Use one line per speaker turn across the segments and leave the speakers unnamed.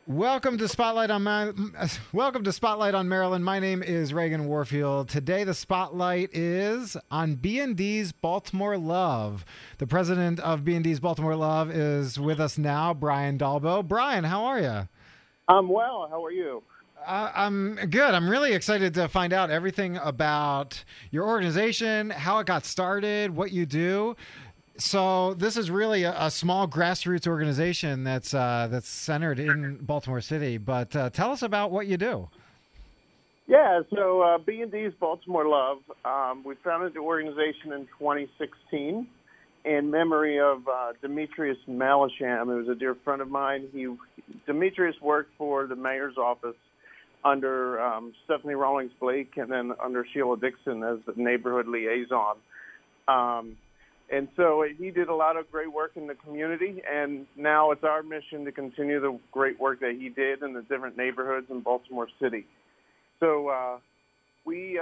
Welcome to Spotlight on Maryland. My name is Reagan Warfield. Today the spotlight is on B&D's Baltimore Love. The president of B&D's Baltimore Love is with us now, Brian Dalbo. Brian, how are you?
I'm well. How are you?
I'm good. I'm really excited to find out everything about your organization, how it got started, what you do. So this is really a small grassroots organization that's centered in Baltimore City. But tell us about what you do.
Yeah, so B&D's Baltimore Love, we founded the organization in 2016 in memory of Demetrius Malisham. It was a dear friend of mine. Demetrius worked for the mayor's office under Stephanie Rawlings Blake and then under Sheila Dixon as the neighborhood liaison. And so he did a lot of great work in the community, and now it's our mission to continue the great work that he did in the different neighborhoods in Baltimore City. So we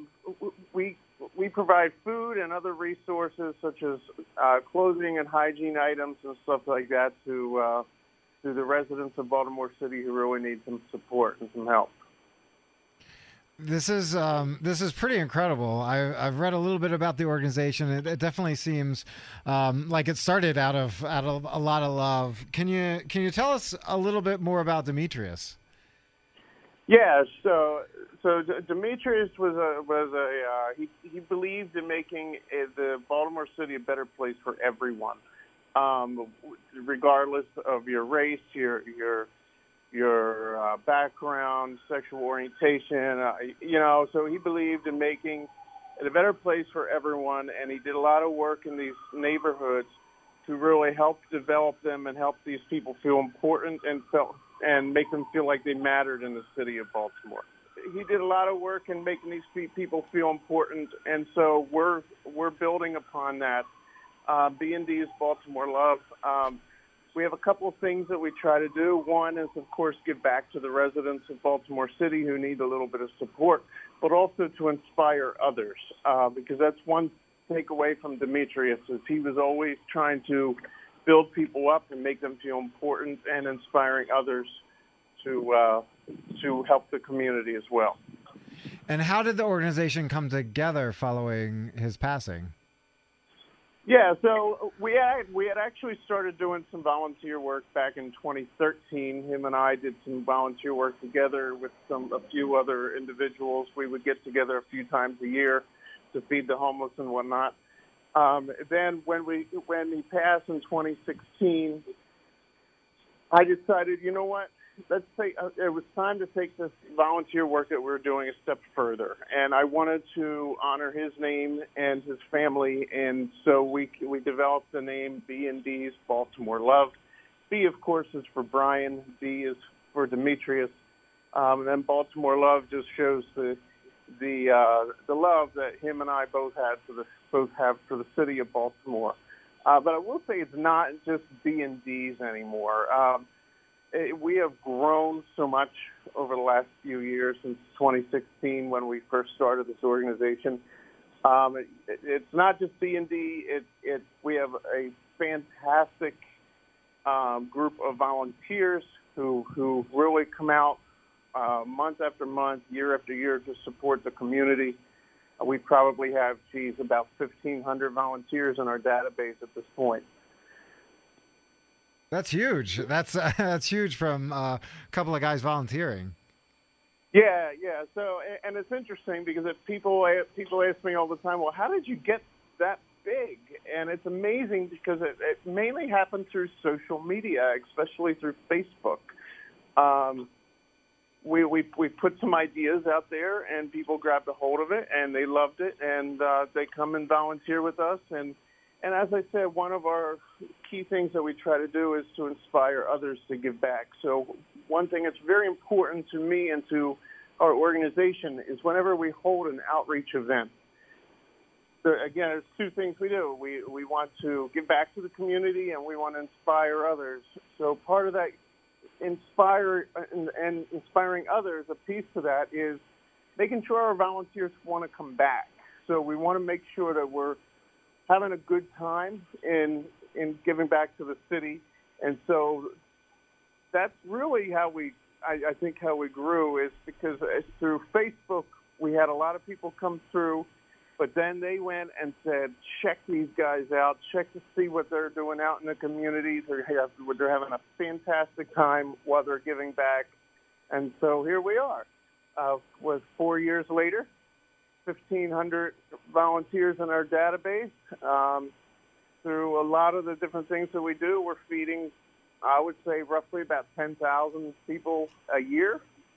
provide food and other resources such as clothing and hygiene items and stuff like that to the residents of Baltimore City who really need some support and some help.
This is pretty incredible. I've read a little bit about the organization. It definitely seems like it started out of a lot of love. Can you tell us a little bit more about Demetrius?
Yeah, so Demetrius he believed in making the Baltimore City a better place for everyone, regardless of your race, your background, sexual orientation, so he believed in making it a better place for everyone, and he did a lot of work in these neighborhoods to really help develop them and help these people feel important and make them feel like they mattered in the city of Baltimore. He did a lot of work in making these people feel important, and so we're building upon that. B&D's Baltimore Love. We have a couple of things that we try to do. One is, of course, give back to the residents of Baltimore City who need a little bit of support, but also to inspire others, because that's one takeaway from Demetrius is he was always trying to build people up and make them feel important and inspiring others to help the community as well.
And how did the organization come together following his passing?
Yeah, so we had actually started doing some volunteer work back in 2013. Him and I did some volunteer work together with a few other individuals. We would get together a few times a year to feed the homeless and whatnot. Then when he passed in 2016, I decided, you know what? It was time to take this volunteer work that we were doing a step further, and I wanted to honor his name and his family, and so we developed the name B&D's Baltimore Love. B, of course, is for Brian. D is for Demetrius, and then Baltimore Love just shows the love that him and I both have for the city of Baltimore. But I will say it's not just B&D's anymore. We have grown so much over the last few years since 2016 when we first started this organization. It's not just B&D. We have a fantastic group of volunteers who really come out month after month, year after year to support the community. We probably have, about 1,500 volunteers in our database at this point.
That's huge. That's huge from a couple of guys volunteering.
Yeah. So, and it's interesting because people ask me all the time, well, how did you get that big? And it's amazing because it mainly happened through social media, especially through Facebook. We put some ideas out there, and people grabbed a hold of it, and they loved it, and they come and volunteer with us. And as I said, one of our key things that we try to do is to inspire others to give back. So one thing that's very important to me and to our organization is whenever we hold an outreach event, again, there's two things we do. We want to give back to the community, and we want to inspire others. So part of that inspiring others, a piece to that is making sure our volunteers want to come back. So we want to make sure that we're having a good time in giving back to the city. And so that's really how I think how we grew is because through Facebook we had a lot of people come through, but then they went and said, check these guys out, check to see what they're doing out in the communities. They're having a fantastic time while they're giving back. And so here we are. Was 4 years later, 1,500 volunteers in our database. Through a lot of the different things that we do, we're feeding, I would say, roughly about 10,000 people a year.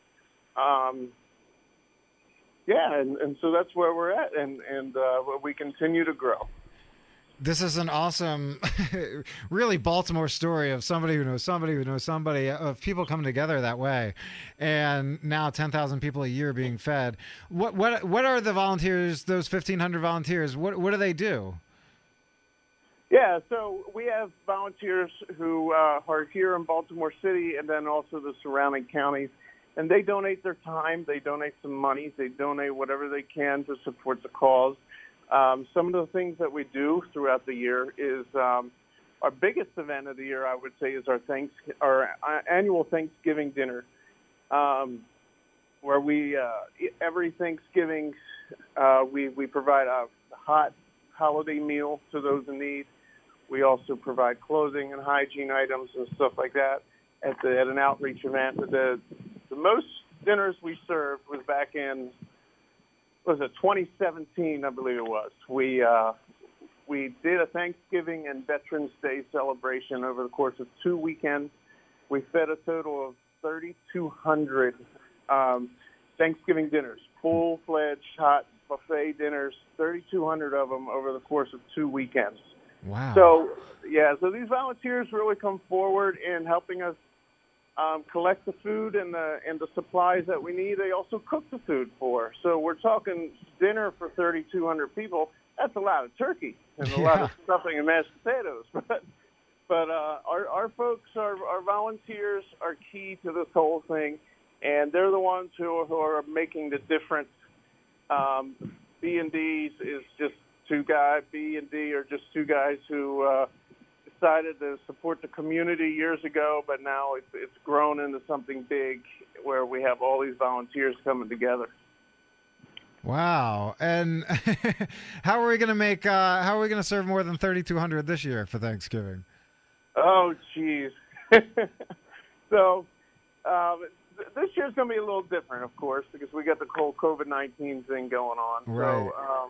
And so that's where we're at, and we continue to grow.
This is an awesome, really Baltimore story of somebody who knows somebody who knows somebody, of people coming together that way, and now 10,000 people a year being fed. What are the volunteers? Those 1,500 volunteers. What do they do?
Yeah, so we have volunteers who are here in Baltimore City, and then also the surrounding counties. And they donate their time, they donate some money, they donate whatever they can to support the cause. Some of the things that we do throughout the year is our biggest event of the year, I would say, is our annual Thanksgiving dinner, where we every Thanksgiving we provide a hot holiday meal to those in need. We also provide clothing and hygiene items and stuff like that at an outreach event. The most dinners we served was back in, 2017, I believe it was. We did a Thanksgiving and Veterans Day celebration over the course of 2 weekends. We fed a total of 3,200 Thanksgiving dinners, full-fledged hot buffet dinners, 3,200 of them over the course of 2 weekends.
Wow.
So these volunteers really come forward in helping us collect the food and the supplies that we need. They also cook the food for. So we're talking dinner for 3,200 people. That's a lot of turkey and a lot of stuffing and mashed potatoes. But our folks, our volunteers, are key to this whole thing, and they're the ones who are making the difference. B&D's is just two guys. B&D are just two guys who decided to support the community years ago, but now it's grown into something big where we have all these volunteers coming together.
Wow. And how are we going to serve more than 3,200 this year for Thanksgiving?
Oh, geez. So this year's going to be a little different, of course, because we got the whole COVID-19 thing going on.
Right.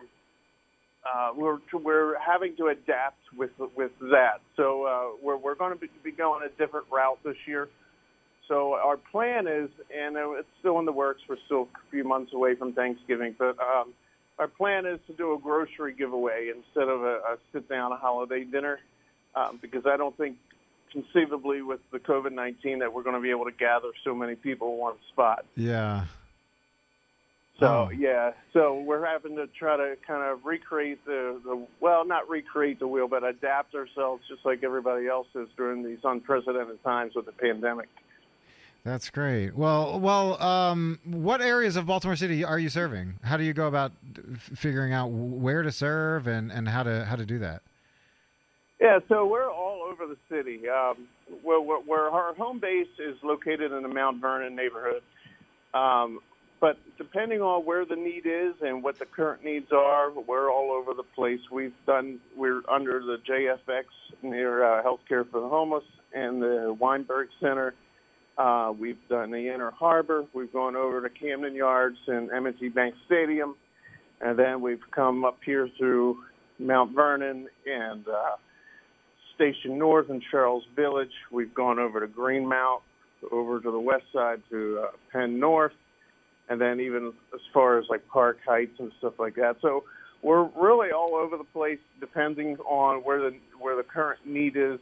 So we're having to adapt with that. So we're going to be going a different route this year. So our plan is, and it's still in the works, we're still a few months away from Thanksgiving, but our plan is to do a grocery giveaway instead of a sit-down holiday dinner, because I don't think conceivably with the COVID-19 that we're going to be able to gather so many people in one spot.
Yeah.
So, so we're having to try to kind of recreate not recreate the wheel, but adapt ourselves just like everybody else is during these unprecedented times with the pandemic.
That's great. Well, what areas of Baltimore City are you serving? How do you go about figuring out where to serve and how to do that?
Yeah, so we're all over the city. Where our home base is located in the Mount Vernon neighborhood. But depending on where the need is and what the current needs are, we're all over the place. We're under the JFX near Healthcare for the Homeless and the Weinberg Center. We've done the Inner Harbor. We've gone over to Camden Yards and M&T Bank Stadium. And then we've come up here through Mount Vernon and Station North and Charles Village. We've gone over to Greenmount, over to the west side to Penn North, and then even as far as like Park Heights and stuff like that. So we're really all over the place, depending on where the current need is.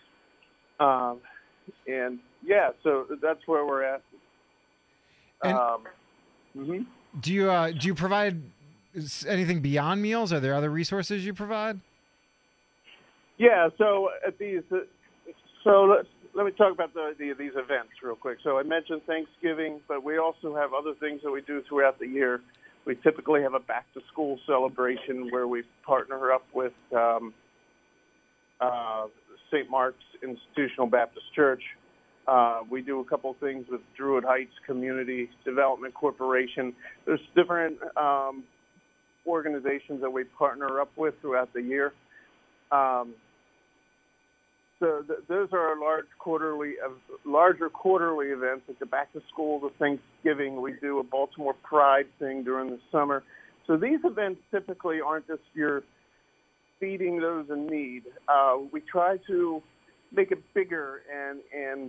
And yeah, so that's where we're at.
Do you provide anything beyond meals? Are there other resources you provide?
Yeah, so at these, let me talk about these events real quick. So I mentioned Thanksgiving, but we also have other things that we do throughout the year. We typically have a back-to-school celebration where we partner up with St. Mark's Institutional Baptist Church, We do a couple things with Druid Heights Community Development Corporation. There's different organizations that we partner up with throughout the year. Those are our larger quarterly events, like the back to school, the Thanksgiving. We do a Baltimore Pride thing during the summer. So these events typically aren't just your feeding those in need. We try to make it bigger and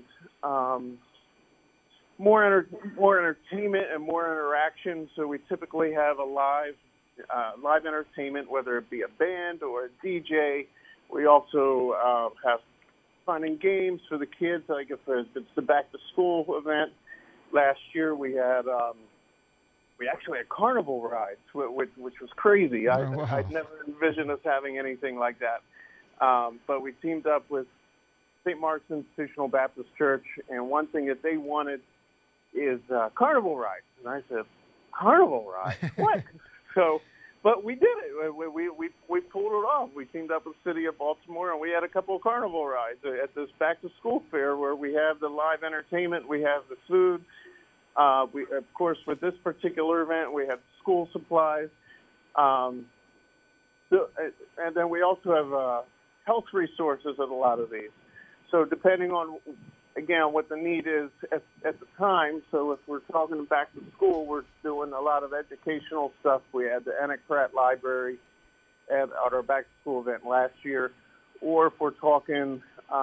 more entertainment and more interaction. So we typically have a live entertainment, whether it be a band or a DJ. We also have fun and games for the kids. Like if it's the back to school event, last year we actually had carnival rides, which was crazy.
Wow.
I'd never envisioned us having anything like that. But we teamed up with St. Mark's Institutional Baptist Church, and one thing that they wanted is carnival rides. And I said, carnival rides? What? But we did it. We pulled it off. We teamed up with the city of Baltimore, and we had a couple of carnival rides at this back-to-school fair where we have the live entertainment, we have the food. Of course, with this particular event, we have school supplies. And then we also have health resources at a lot of these. So depending on, again, what the need is at the time. So if we're talking back to school, we're doing a lot of educational stuff. We had the Enoch Pratt Library at our back to school event last year. Or if we're talking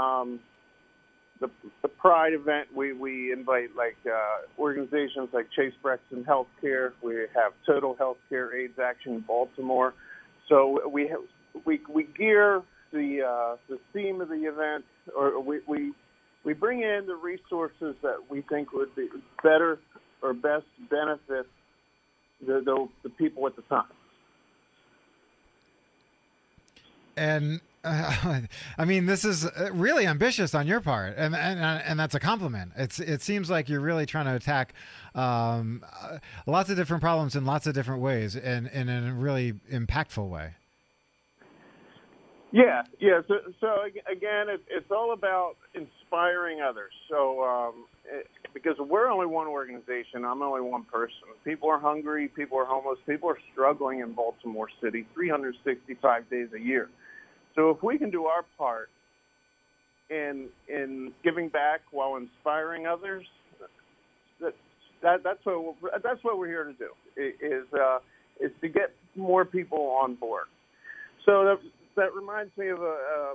the Pride event, we invite organizations like Chase Brexton Healthcare. We have Total Healthcare AIDS Action in Baltimore. So we gear the theme of the event, or we bring in the resources that we think would be better or best benefit the people at the time.
And I mean, this is really ambitious on your part, and that's a compliment. It seems like you're really trying to attack lots of different problems in lots of different ways, and in a really impactful way.
Yeah. So again, it's all about inspiring others. So because we're only one organization, I'm only one person. People are hungry, people are homeless, people are struggling in Baltimore City 365 days a year. So if we can do our part in giving back while inspiring others, that's what we're here to do. Is to get more people on board. So that reminds me of a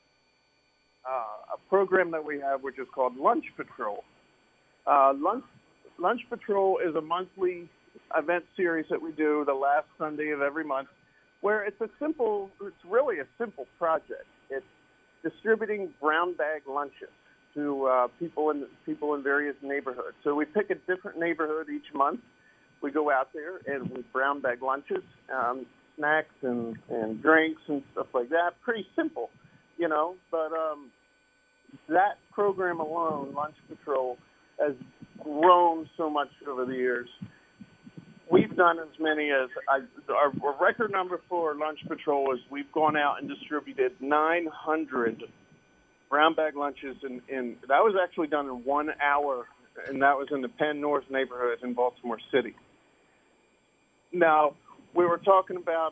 program that we have, which is called Lunch Patrol. Lunch Patrol is a monthly event series that we do the last Sunday of every month, where it's really a simple project. It's distributing brown bag lunches to people in various neighborhoods. So we pick a different neighborhood each month. We go out there and we brown bag lunches, snacks and drinks and stuff like that. Pretty simple, but that program alone, Lunch Patrol, has grown so much over the years. We've done as many as our record number for Lunch Patrol is we've gone out and distributed 900 brown bag lunches, in that was actually done in 1 hour, and that was in the Penn North neighborhood in Baltimore City. Now, we were talking about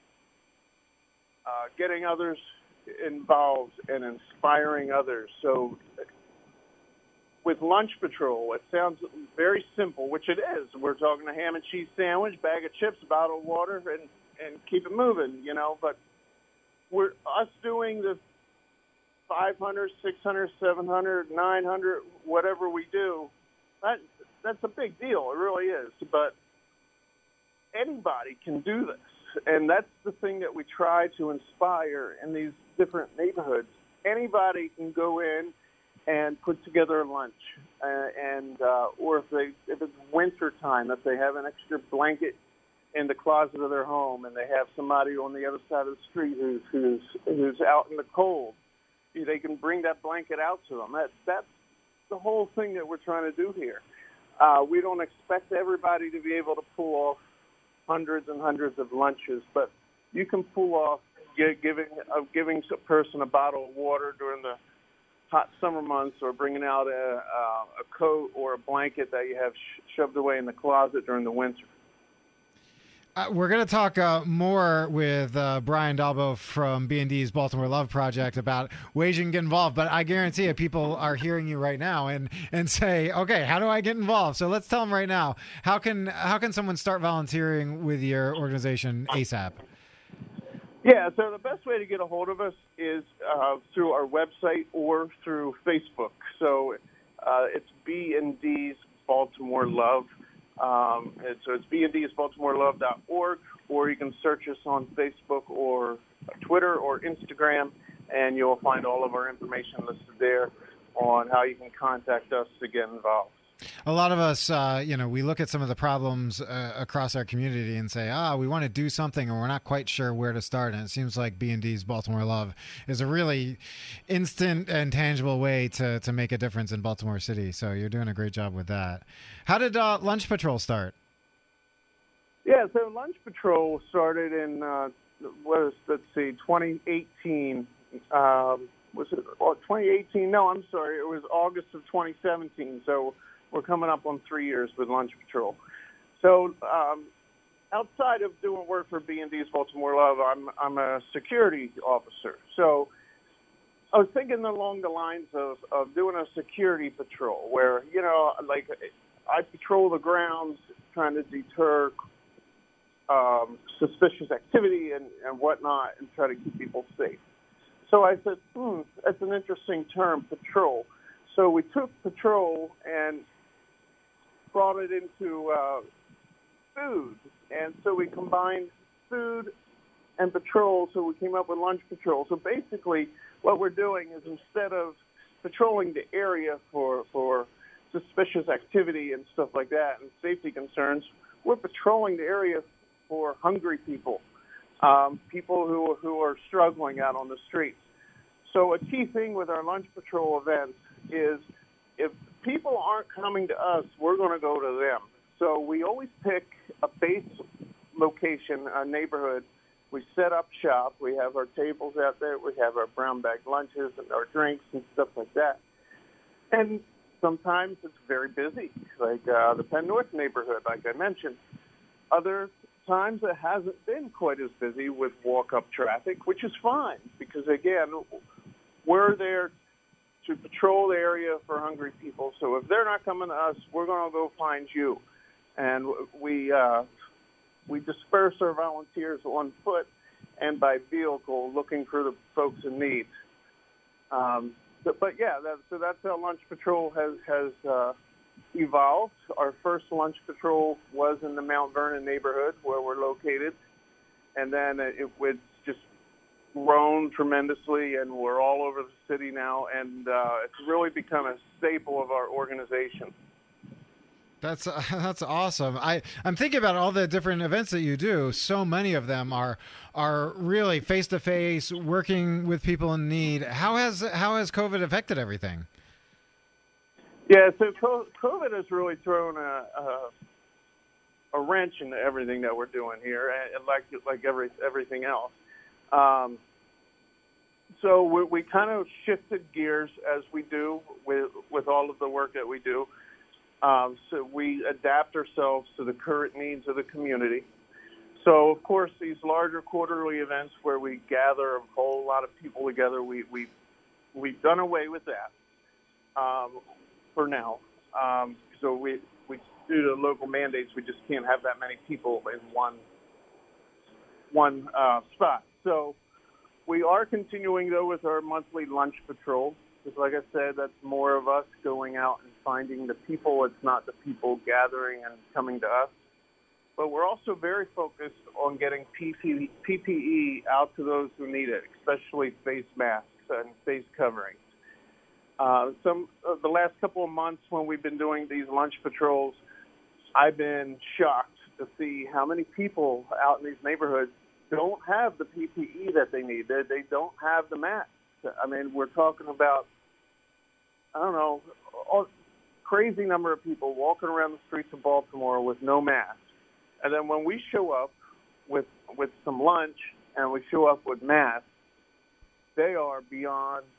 getting others involved and inspiring others. So with Lunch Patrol, it sounds very simple, which it is. We're talking a ham and cheese sandwich, bag of chips, a bottle of water, and keep it moving, But we're us doing the 500, 600, 700, 900, whatever we do, that's a big deal. It really is. But anybody can do this. And that's the thing that we try to inspire in these different neighborhoods. Anybody can go in and put together a lunch, or if it's winter time, if they have an extra blanket in the closet of their home, and they have somebody on the other side of the street who's out in the cold, they can bring that blanket out to them. That's the whole thing that we're trying to do here. We don't expect everybody to be able to pull off hundreds and hundreds of lunches, but you can pull off giving a person a bottle of water during hot summer months, or bringing out a coat or a blanket that you have shoved away in the closet during the winter.
We're going to talk more with Brian Dalbo from B&D's Baltimore Love Project about ways you can get involved. But I guarantee you, people are hearing you right now and say, okay, how do I get involved? So let's tell them right now, how can someone start volunteering with your organization ASAP?
Yeah, so the best way to get a hold of us is through our website or through Facebook. So it's B&D's Baltimore Love. So it's bndsbaltimorelove.org, or you can search us on Facebook or Twitter or Instagram, and you'll find all of our information listed there on how you can contact us to get involved.
A lot of us, we look at some of the problems across our community and say, we want to do something, and we're not quite sure where to start. And it seems like B&D's Baltimore Love is a really instant and tangible way to make a difference in Baltimore City. So you're doing a great job with that. How did Lunch Patrol start?
Yeah, so Lunch Patrol started in, 2018. Was it 2018? No, I'm sorry. It was August of 2017. So we're coming up on 3 years with Lunch Patrol. So outside of doing work for B&D's Baltimore Love, I'm a security officer. So I was thinking along the lines of doing a security patrol where, I patrol the grounds trying to deter suspicious activity and whatnot and try to keep people safe. So I said, that's an interesting term, patrol. So we took patrol and brought it into food. And so we combined food and patrol, so we came up with Lunch Patrol. So basically what we're doing is, instead of patrolling the area for suspicious activity and stuff like that and safety concerns, we're patrolling the area for hungry people, people who are struggling out on the streets. So a key thing with our Lunch Patrol events is, if people aren't coming to us, we're going to go to them. So we always pick a base location, a neighborhood. We set up shop. We have our tables out there. We have our brown bag lunches and our drinks and stuff like that. And sometimes it's very busy, like the Penn North neighborhood, like I mentioned. Other times it hasn't been quite as busy with walk-up traffic, which is fine because, again, we're there to patrol the area for hungry people. So if they're not coming to us, we're going to go find you. And we disperse our volunteers on foot and by vehicle, looking for the folks in need. But yeah, so that's how Lunch Patrol has evolved. Our first Lunch Patrol was in the Mount Vernon neighborhood where we're located, and then it would just grown tremendously, and we're all over the city now, and it's really become a staple of our organization.
That's awesome. I'm thinking about all the different events that you do. So many of them are really face to face, working with people in need. How has COVID affected everything?
Yeah, so COVID has really thrown a wrench into everything that we're doing here, and like everything else. So we kind of shifted gears, as we do with all of the work that we do. So we adapt ourselves to the current needs of the community. So, of course, these larger quarterly events where we gather a whole lot of people together, we've done away with that for now. So we due to local mandates, we just can't have that many people in one spot. So we are continuing, though, with our monthly Lunch Patrol. Because, like I said, that's more of us going out and finding the people. It's not the people gathering and coming to us. But we're also very focused on getting PPE out to those who need it, especially face masks and face coverings. The last couple of months when we've been doing these Lunch Patrols, I've been shocked to see how many people out in these neighborhoods don't have the PPE that they need. They don't have the masks. I mean, we're talking about, I don't know, a crazy number of people walking around the streets of Baltimore with no masks. And then when we show up with some lunch and we show up with masks, they are beyond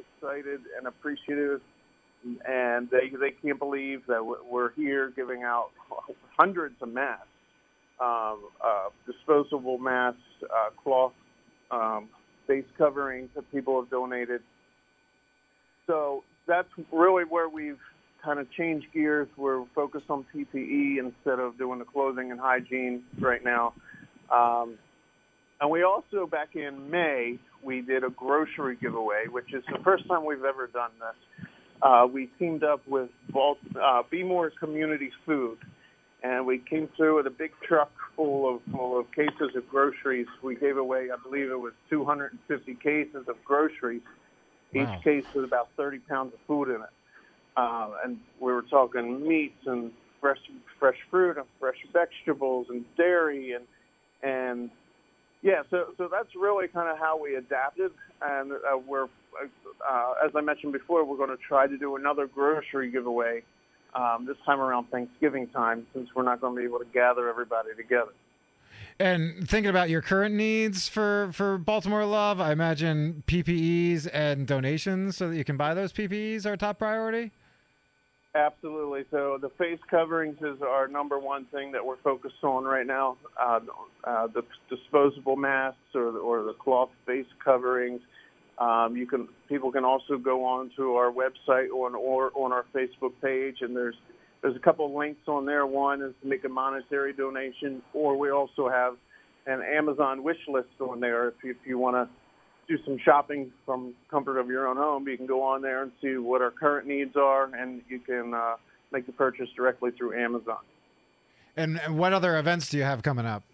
excited and appreciative, and they can't believe that we're here giving out hundreds of masks, disposable masks, cloth face coverings that people have donated. So that's really where we've kind of changed gears. We're focused on PPE instead of doing the clothing and hygiene right now. And we also, back in May, we did a grocery giveaway, which is the first time we've ever done this. We teamed up with Be More Community Food, and we came through with a big truck full of cases of groceries. We gave away, I believe it was 250 cases of groceries.
Wow.
Each case with about 30 pounds of food in it. And we were talking meats and fresh fruit and fresh vegetables and dairy and yeah, so that's really kind of how we adapted. And we're, as I mentioned before, we're going to try to do another grocery giveaway this time around Thanksgiving time, since we're not going to be able to gather everybody together.
And thinking about your current needs for Baltimore Love, I imagine PPEs and donations so that you can buy those PPEs are top priority?
Absolutely. So the face coverings is our number one thing that we're focused on right now. The disposable masks or the cloth face coverings. People can also go on to our website or on our Facebook page, and there's a couple of links on there. One is to make a monetary donation, or we also have an Amazon wish list on there. If you want to do some shopping from comfort of your own home, you can go on there and see what our current needs are, and you can make the purchase directly through Amazon.
And what other events do you have coming up?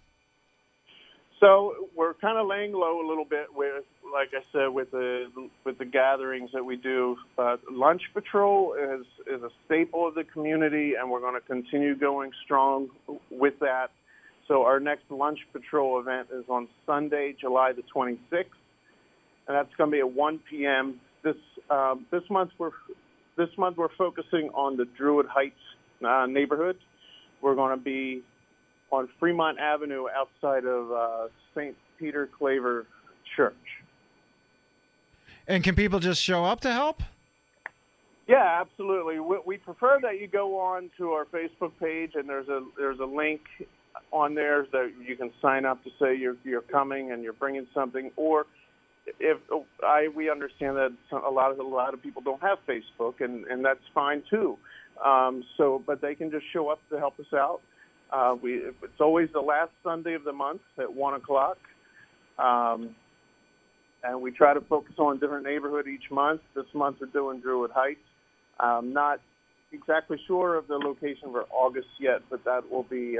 So we're kind of laying low a little bit with, like I said, with the gatherings that we do. Lunch Patrol is a staple of the community, and we're going to continue going strong with that. So our next Lunch Patrol event is on Sunday, July the 26th, and that's going to be at 1 p.m. This month we're focusing on the Druid Heights neighborhood. We're going to be on Fremont Avenue outside of St. Peter Claver Church.
And can people just show up to help?
Yeah, absolutely. We prefer that you go on to our Facebook page, and there's a link on there that you can sign up to say you're coming and you're bringing something. Or we understand that a lot of people don't have Facebook, and that's fine too. But they can just show up to help us out. It's always the last Sunday of the month at 1:00. And we try to focus on a different neighborhood each month. This month we're doing Druid Heights. Not exactly sure of the location for August yet, but that will be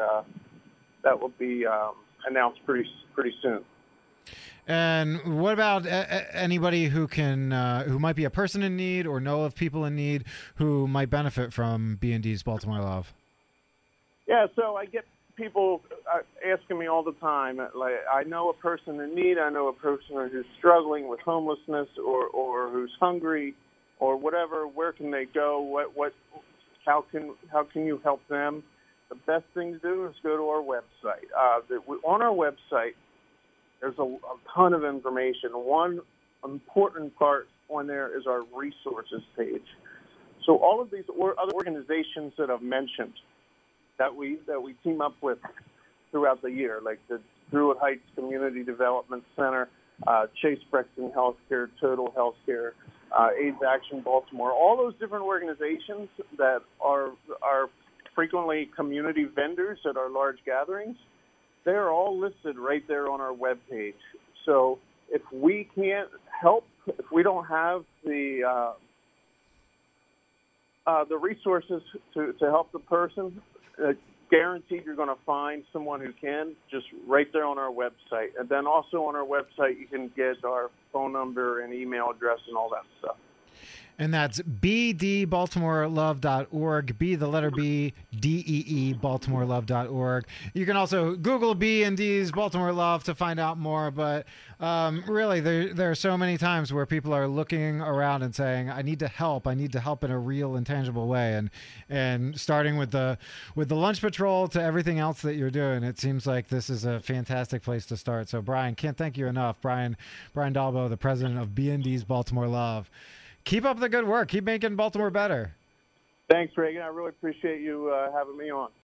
announced pretty soon.
And what about anybody who might be a person in need or know of people in need who might benefit from B&D's Baltimore Love?
Yeah, so I get people asking me all the time, like, I know a person in need, I know a person who's struggling with homelessness or who's hungry or whatever. Where can they go? How can you help them? The best thing to do is go to our website. On our website, there's a ton of information. One important part on there is our resources page. So all of these other organizations that I've mentioned that we team up with throughout the year, like the Druid Heights Community Development Center, Chase Brexton Healthcare, Total Healthcare, AIDS Action Baltimore, all those different organizations that are frequently community vendors at our large gatherings, they're all listed right there on our webpage. So if we can't help, if we don't have the resources to help the person, guaranteed you're going to find someone who can, just right there on our website. And then also on our website, you can get our phone number and email address and all that stuff.
And that's bdbaltimorelove.org. B, the letter B, D-E-E, baltimorelove.org. You can also Google B&D's Baltimore Love to find out more. But really, there are so many times where people are looking around and saying, I need to help. I need to help in a real and tangible way. And starting with the lunch patrol to everything else that you're doing, it seems like this is a fantastic place to start. So, Brian, can't thank you enough. Brian Dalbo, the president of B&D's Baltimore Love. Keep up the good work. Keep making Baltimore better.
Thanks, Reagan. I really appreciate you having me on.